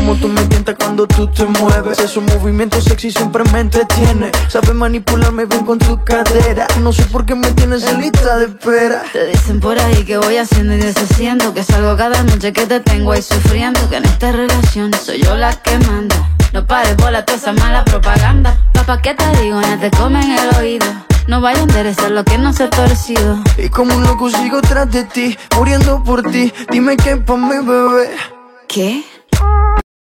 como tú me tientas cuando tú te mueves. Esos movimientos sexy siempre me entretiene. Sabes manipularme bien con tu cadera. No sé por qué me tienes en lista de espera. Te dicen por ahí que voy haciendo y deshaciendo, que salgo cada noche que te tengo ahí sufriendo, que en esta relación soy yo la que manda. No pares bola toda esa mala propaganda. Papá, ¿qué te digo? No te comen el oído. No vaya a enderezar lo que no se ha torcido. Y como un loco sigo tras de ti, muriendo por ti. Dime qué pa' mi bebé. ¿Qué?